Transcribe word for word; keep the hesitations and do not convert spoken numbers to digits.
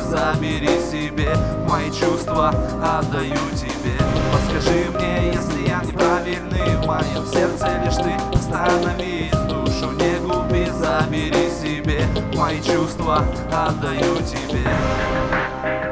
забери себе. Мои чувства отдаю тебе. Подскажи мне, если я неправильный, в моем сердце лишь ты. Остановись, душу не губи, забери себе. Мои чувства отдаю тебе.